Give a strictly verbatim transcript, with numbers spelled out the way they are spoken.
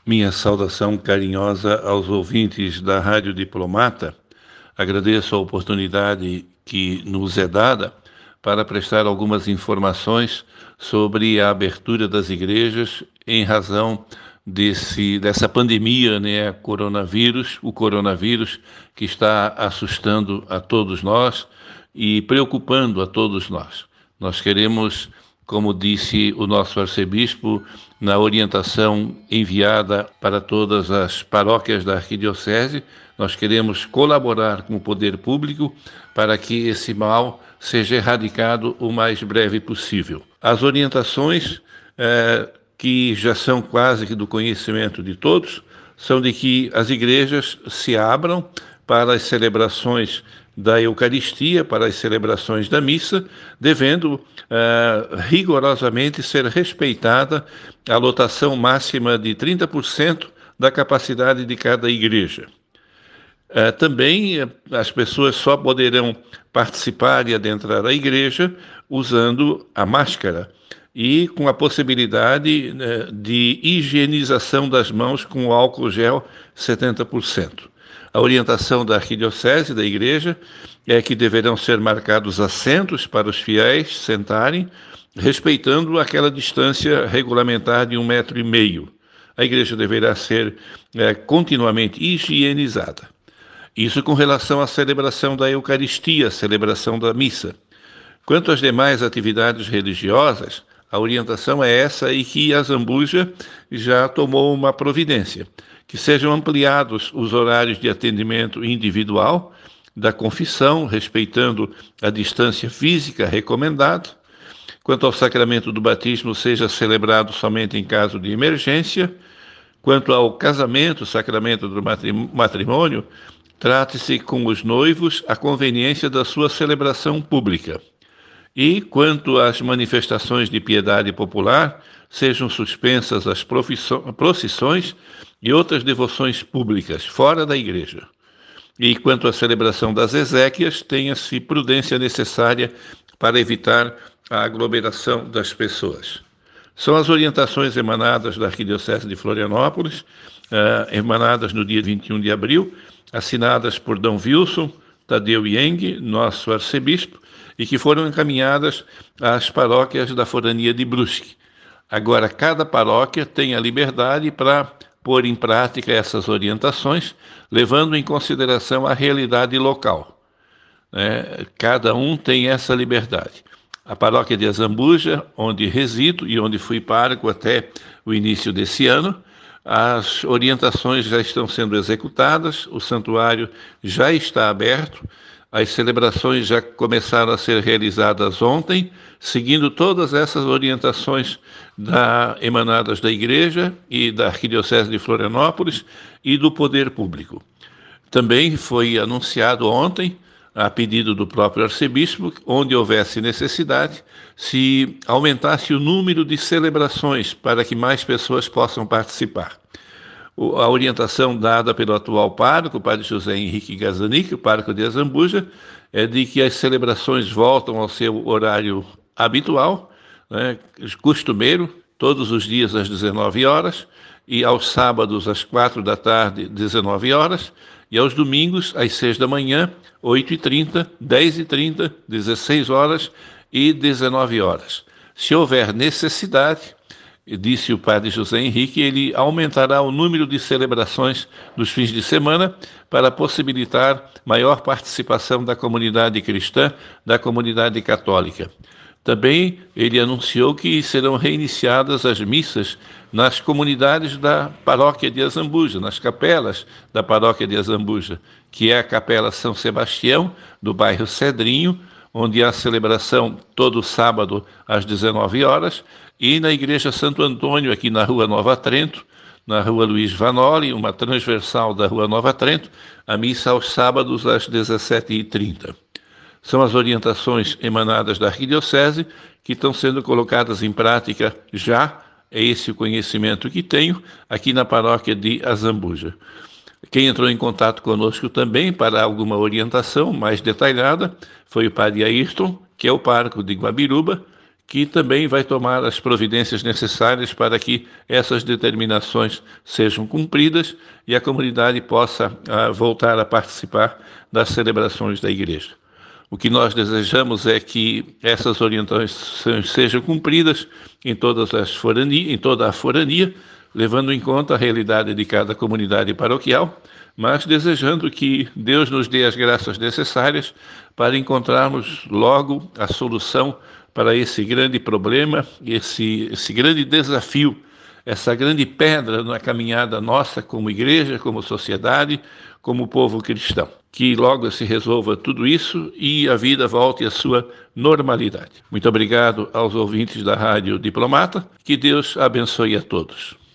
Minha saudação carinhosa aos ouvintes da Rádio Diplomata. Agradeço a oportunidade que nos é dada para prestar algumas informações sobre a abertura das igrejas em razão desse, dessa pandemia, né, coronavírus, o coronavírus que está assustando a todos nós e preocupando a todos nós. Nós queremos, como disse o nosso arcebispo, na orientação enviada para todas as paróquias da arquidiocese, nós queremos colaborar com o poder público para que esse mal seja erradicado o mais breve possível. As orientações, eh, que já são quase que do conhecimento de todos, são de que as igrejas se abram para as celebrações da Eucaristia, para as celebrações da missa, devendo uh, rigorosamente ser respeitada a lotação máxima de trinta por cento da capacidade de cada igreja. Uh, também uh, as pessoas só poderão participar e adentrar a igreja usando a máscara e com a possibilidade uh, de higienização das mãos com álcool gel setenta por cento. A orientação da arquidiocese, da igreja, é que deverão ser marcados assentos para os fiéis sentarem, respeitando aquela distância regulamentar de um metro e meio. A igreja deverá ser é, continuamente higienizada. Isso com relação à celebração da Eucaristia, celebração da missa. Quanto às demais atividades religiosas, a orientação é essa e que a Zambuja já tomou uma providência, que sejam ampliados os horários de atendimento individual da confissão, respeitando a distância física recomendada. Quanto ao sacramento do batismo, seja celebrado somente em caso de emergência. Quanto ao casamento, sacramento do matrimônio, trate-se com os noivos a conveniência da sua celebração pública. E, quanto às manifestações de piedade popular, sejam suspensas as procissões e outras devoções públicas fora da igreja. E, quanto à celebração das exéquias, tenha-se prudência necessária para evitar a aglomeração das pessoas. São as orientações emanadas da Arquidiocese de Florianópolis, uh, emanadas no dia vinte e um de abril, assinadas por D. Wilson Tadeu Ieng, nosso arcebispo, e que foram encaminhadas às paróquias da forania de Brusque. Agora, cada paróquia tem a liberdade para pôr em prática essas orientações, levando em consideração a realidade local. É, cada um tem essa liberdade. A paróquia de Azambuja, onde resido e onde fui pároco até o início desse ano, as orientações já estão sendo executadas, o santuário já está aberto, as celebrações já começaram a ser realizadas ontem, seguindo todas essas orientações da, emanadas da Igreja e da Arquidiocese de Florianópolis e do Poder Público. Também foi anunciado ontem, a pedido do próprio arcebispo, onde houvesse necessidade, se aumentasse o número de celebrações para que mais pessoas possam participar. A orientação dada pelo atual pároco, o padre José Henrique Gazzanic, o pároco de Azambuja, é de que as celebrações voltam ao seu horário habitual, né, costumeiro, todos os dias às dezenove horas, e aos sábados às quatro da tarde, dezenove horas, e aos domingos às seis da manhã, oito e trinta, dez e trinta, dezesseis horas e dezenove horas. Se houver necessidade, disse o padre José Henrique, ele aumentará o número de celebrações dos fins de semana para possibilitar maior participação da comunidade cristã, da comunidade católica. Também ele anunciou que serão reiniciadas as missas nas comunidades da paróquia de Azambuja, nas capelas da paróquia de Azambuja, que é a Capela São Sebastião, do bairro Cedrinho, onde há celebração todo sábado às dezenove horas, e na Igreja Santo Antônio, aqui na Rua Nova Trento, na Rua Luiz Vanoli, uma transversal da Rua Nova Trento, a missa aos sábados às dezessete e trinta. São as orientações emanadas da Arquidiocese que estão sendo colocadas em prática já, é esse o conhecimento que tenho, aqui na paróquia de Azambuja. Quem entrou em contato conosco também para alguma orientação mais detalhada foi o padre Ayrton, que é o pároco de Guabiruba, que também vai tomar as providências necessárias para que essas determinações sejam cumpridas e a comunidade possa ah, voltar a participar das celebrações da igreja. O que nós desejamos é que essas orientações sejam cumpridas em todas as foranias, em toda a forania, levando em conta a realidade de cada comunidade paroquial, mas desejando que Deus nos dê as graças necessárias para encontrarmos logo a solução para esse grande problema, esse, esse grande desafio, essa grande pedra na caminhada nossa como igreja, como sociedade, como povo cristão. Que logo se resolva tudo isso e a vida volte à sua normalidade. Muito obrigado aos ouvintes da Rádio Diplomata. Que Deus abençoe a todos.